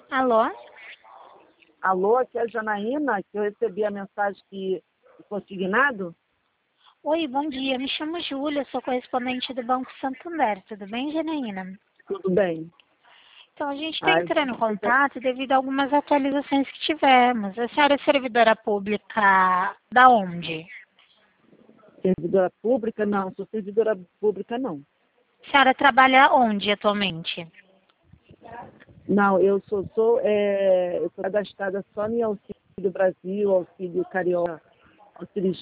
Alô? Alô, aqui é a Janaína, que eu recebi a mensagem que foi signado. Oi, bom dia. Me chamo Júlia, sou correspondente do Banco Santander. Tudo bem, Janaína? Tudo bem. Então, a gente está Ah, entrando em contato devido a algumas atualizações que tivemos. A senhora é servidora pública da onde? servidora pública? Não, sou servidora pública, não. A senhora trabalha onde atualmente? Não, eu sou cadastrada só em Auxílio Brasil, Auxílio Carioca, Auxílio